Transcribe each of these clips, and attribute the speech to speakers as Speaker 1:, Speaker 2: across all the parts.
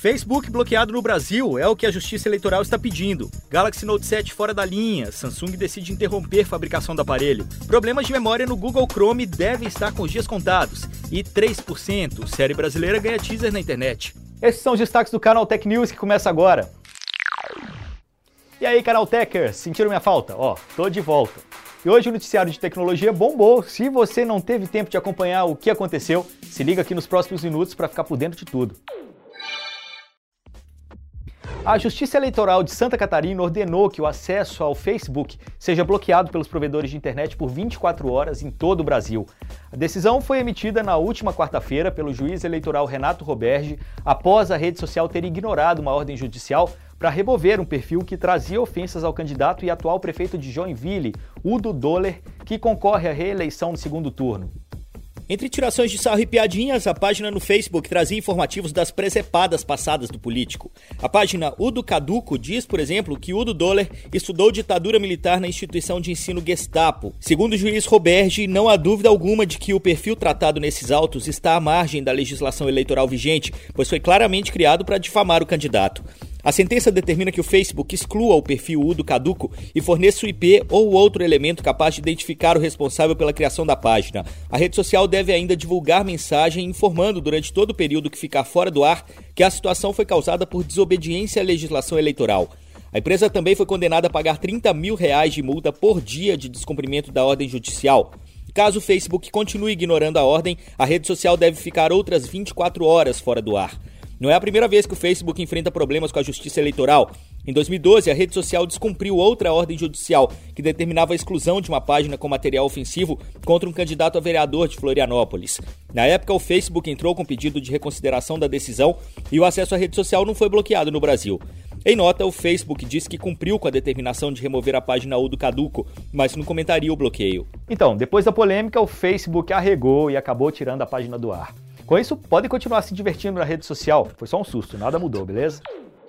Speaker 1: Facebook bloqueado no Brasil é o que a Justiça Eleitoral está pedindo. Galaxy Note 7 fora da linha. Samsung decide interromper a fabricação do aparelho. Problemas de memória no Google Chrome devem estar com os dias contados. E 3%, série brasileira ganha teaser na internet. Esses são os destaques do Canal Tech News que começa agora. E aí, Canal Techers, sentiram minha falta? Tô de volta. E hoje o noticiário de tecnologia bombou. Se você não teve tempo de acompanhar o que aconteceu, se liga aqui nos próximos minutos para ficar por dentro de tudo. A Justiça Eleitoral de Santa Catarina ordenou que o acesso ao Facebook seja bloqueado pelos provedores de internet por 24 horas em todo o Brasil. A decisão foi emitida na última quarta-feira pelo juiz eleitoral Renato Roberge, após a rede social ter ignorado uma ordem judicial para remover um perfil que trazia ofensas ao candidato e atual prefeito de Joinville, Udo Doller, que concorre à reeleição no segundo turno. Entre tirações de sarro e piadinhas, a página no Facebook trazia informativos das presepadas passadas do político. A página Udo Caduco diz, por exemplo, que Udo Doller estudou ditadura militar na instituição de ensino Gestapo. Segundo o juiz Roberge, não há dúvida alguma de que o perfil tratado nesses autos está à margem da legislação eleitoral vigente, pois foi claramente criado para difamar o candidato. A sentença determina que o Facebook exclua o perfil Udo Caduco e forneça o IP ou outro elemento capaz de identificar o responsável pela criação da página. A rede social deve ainda divulgar mensagem informando durante todo o período que ficar fora do ar que a situação foi causada por desobediência à legislação eleitoral. A empresa também foi condenada a pagar R$30 mil de multa por dia de descumprimento da ordem judicial. Caso o Facebook continue ignorando a ordem, a rede social deve ficar outras 24 horas fora do ar. Não é a primeira vez que o Facebook enfrenta problemas com a justiça eleitoral. Em 2012, a rede social descumpriu outra ordem judicial que determinava a exclusão de uma página com material ofensivo contra um candidato a vereador de Florianópolis. Na época, o Facebook entrou com pedido de reconsideração da decisão e o acesso à rede social não foi bloqueado no Brasil. Em nota, o Facebook disse que cumpriu com a determinação de remover a página Udo Caduco, mas não comentaria o bloqueio. Então, depois da polêmica, o Facebook arregou e acabou tirando a página do ar. Com isso, podem continuar se divertindo na rede social. Foi só um susto, nada mudou, beleza?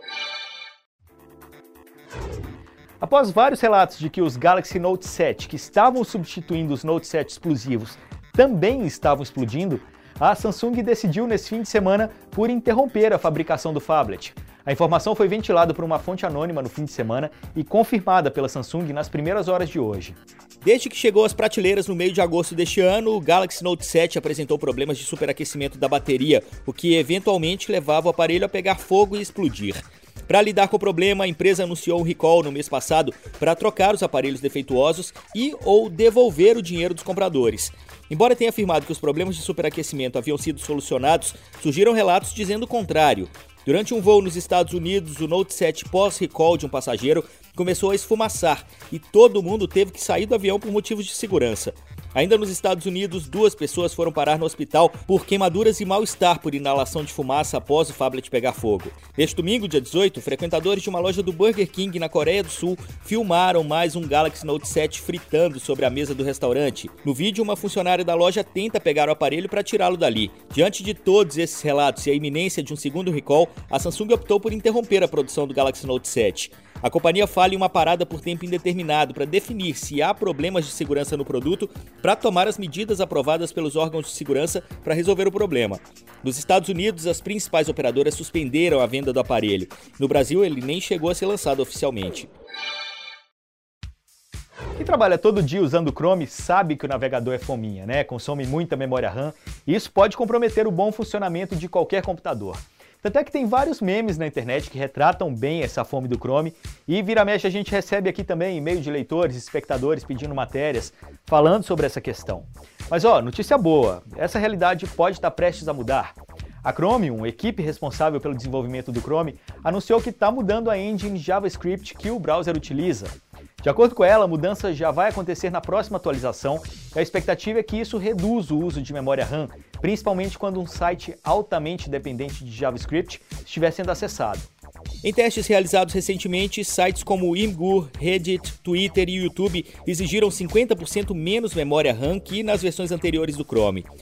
Speaker 1: Após vários relatos de que os Galaxy Note 7, que estavam substituindo os Note 7 explosivos, também estavam explodindo, a Samsung decidiu nesse fim de semana por interromper a fabricação do phablet. A informação foi ventilada por uma fonte anônima no fim de semana e confirmada pela Samsung nas primeiras horas de hoje. Desde que chegou às prateleiras no meio de agosto deste ano, o Galaxy Note 7 apresentou problemas de superaquecimento da bateria, o que eventualmente levava o aparelho a pegar fogo e explodir. Para lidar com o problema, a empresa anunciou um recall no mês passado para trocar os aparelhos defeituosos e ou devolver o dinheiro dos compradores. Embora tenha afirmado que os problemas de superaquecimento haviam sido solucionados, surgiram relatos dizendo o contrário. Durante um voo nos Estados Unidos, o Note 7 pós-recall de um passageiro começou a esfumaçar e todo mundo teve que sair do avião por motivos de segurança. Ainda nos Estados Unidos, 2 pessoas foram parar no hospital por queimaduras e mal-estar por inalação de fumaça após o phablet pegar fogo. Neste domingo, dia 18, frequentadores de uma loja do Burger King na Coreia do Sul filmaram mais um Galaxy Note 7 fritando sobre a mesa do restaurante. No vídeo, uma funcionária da loja tenta pegar o aparelho para tirá-lo dali. Diante de todos esses relatos e a iminência de um segundo recall, a Samsung optou por interromper a produção do Galaxy Note 7. A companhia fala em uma parada por tempo indeterminado para definir se há problemas de segurança no produto para tomar as medidas aprovadas pelos órgãos de segurança para resolver o problema. Nos Estados Unidos, as principais operadoras suspenderam a venda do aparelho. No Brasil, ele nem chegou a ser lançado oficialmente. Quem trabalha todo dia usando o Chrome sabe que o navegador é fominha, né? Consome muita memória RAM e isso pode comprometer o bom funcionamento de qualquer computador. Tanto é que tem vários memes na internet que retratam bem essa fome do Chrome e vira mexe a gente recebe aqui também e-mail de leitores e espectadores pedindo matérias falando sobre essa questão. Mas notícia boa, essa realidade pode estar prestes a mudar. A Chromium, equipe responsável pelo desenvolvimento do Chrome, anunciou que está mudando a engine JavaScript que o browser utiliza. De acordo com ela, a mudança já vai acontecer na próxima atualização e a expectativa é que isso reduza o uso de memória RAM, principalmente quando um site altamente dependente de JavaScript estiver sendo acessado. Em testes realizados recentemente, sites como Imgur, Reddit, Twitter e YouTube exigiram 50% menos memória RAM que nas versões anteriores do Chrome.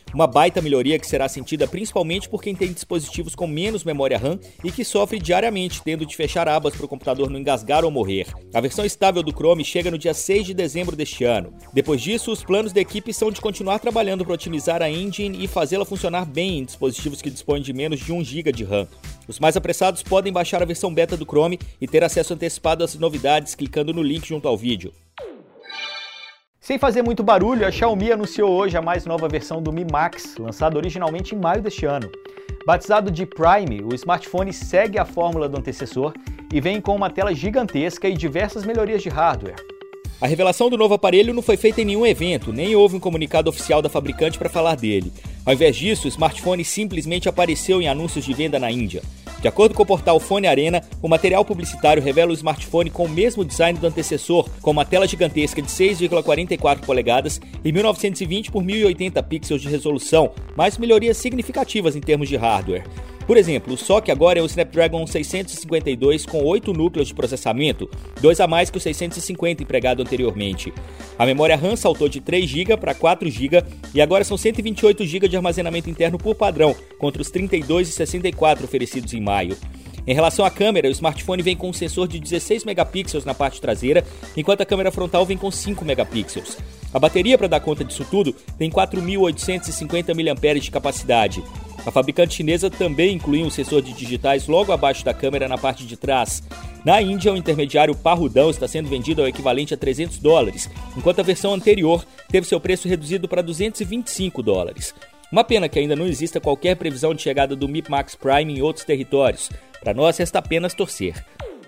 Speaker 1: Uma baita melhoria que será sentida principalmente por quem tem dispositivos com menos memória RAM e que sofre diariamente tendo de fechar abas para o computador não engasgar ou morrer. A versão estável do Chrome chega no dia 6 de dezembro deste ano. Depois disso, os planos da equipe são de continuar trabalhando para otimizar a engine e fazê-la funcionar bem em dispositivos que dispõem de menos de 1 GB de RAM. Os mais apressados podem baixar a versão beta do Chrome e ter acesso antecipado às novidades clicando no link junto ao vídeo. Sem fazer muito barulho, a Xiaomi anunciou hoje a mais nova versão do Mi Max, lançado originalmente em maio deste ano. Batizado de Prime, o smartphone segue a fórmula do antecessor e vem com uma tela gigantesca e diversas melhorias de hardware. A revelação do novo aparelho não foi feita em nenhum evento, nem houve um comunicado oficial da fabricante para falar dele. Ao invés disso, o smartphone simplesmente apareceu em anúncios de venda na Índia. De acordo com o portal Phone Arena, o material publicitário revela o smartphone com o mesmo design do antecessor, com uma tela gigantesca de 6,44 polegadas e 1920 por 1080 pixels de resolução, mais melhorias significativas em termos de hardware. Por exemplo, o SoC agora é o Snapdragon 652 com 8 núcleos de processamento, 2 a mais que o 650 empregado anteriormente. A memória RAM saltou de 3 GB para 4 GB e agora são 128 GB de armazenamento interno por padrão, contra os 32 e 64 oferecidos em maio. Em relação à câmera, o smartphone vem com um sensor de 16 megapixels na parte traseira, enquanto a câmera frontal vem com 5 megapixels. A bateria para dar conta disso tudo tem 4.850 mAh de capacidade. A fabricante chinesa também incluiu um sensor de digitais logo abaixo da câmera na parte de trás. Na Índia, o intermediário parrudão está sendo vendido ao equivalente a $300, enquanto a versão anterior teve seu preço reduzido para $225. Uma pena que ainda não exista qualquer previsão de chegada do Mi Max Prime em outros territórios. Para nós, resta apenas torcer.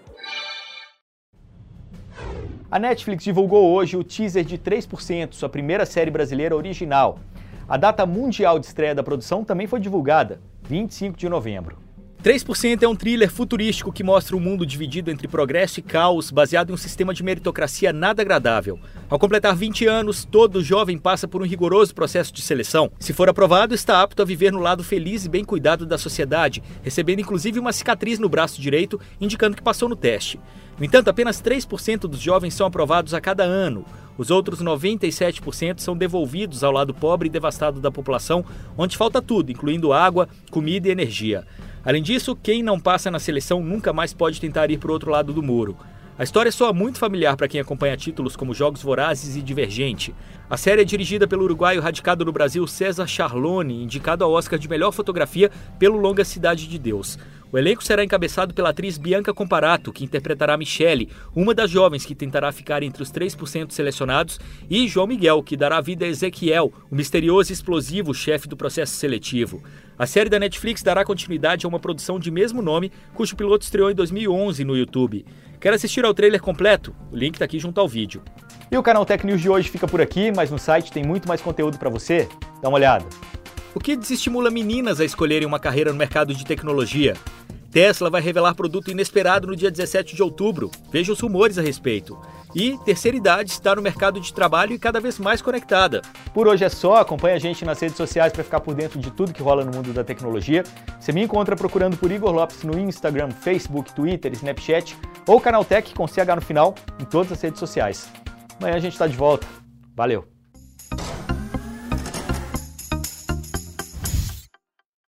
Speaker 1: A Netflix divulgou hoje o teaser de 3%, sua primeira série brasileira original. A data mundial de estreia da produção também foi divulgada, 25 de novembro. 3% é um thriller futurístico que mostra um mundo dividido entre progresso e caos, baseado em um sistema de meritocracia nada agradável. Ao completar 20 anos, todo jovem passa por um rigoroso processo de seleção. Se for aprovado, está apto a viver no lado feliz e bem cuidado da sociedade, recebendo inclusive uma cicatriz no braço direito, indicando que passou no teste. No entanto, apenas 3% dos jovens são aprovados a cada ano. Os outros 97% são devolvidos ao lado pobre e devastado da população, onde falta tudo, incluindo água, comida e energia. Além disso, quem não passa na seleção nunca mais pode tentar ir para o outro lado do muro. A história soa muito familiar para quem acompanha títulos como Jogos Vorazes e Divergente. A série é dirigida pelo uruguaio radicado no Brasil César Charlone, indicado ao Oscar de Melhor Fotografia pelo longa Cidade de Deus. O elenco será encabeçado pela atriz Bianca Comparato, que interpretará Michele, uma das jovens que tentará ficar entre os 3% selecionados, e João Miguel, que dará vida a Ezequiel, o misterioso e explosivo chefe do processo seletivo. A série da Netflix dará continuidade a uma produção de mesmo nome, cujo piloto estreou em 2011 no YouTube. Quer assistir ao trailer completo? O link está aqui junto ao vídeo. E o Canal Tech News de hoje fica por aqui, mas no site tem muito mais conteúdo para você. Dá uma olhada. O que desestimula meninas a escolherem uma carreira no mercado de tecnologia? Tesla vai revelar produto inesperado no dia 17 de outubro. Veja os rumores a respeito. E terceira idade está no mercado de trabalho e cada vez mais conectada. Por hoje é só. Acompanhe a gente nas redes sociais para ficar por dentro de tudo que rola no mundo da tecnologia. Você me encontra procurando por Igor Lopes no Instagram, Facebook, Twitter, Snapchat ou Canaltech com CH no final em todas as redes sociais. Amanhã a gente está de volta. Valeu!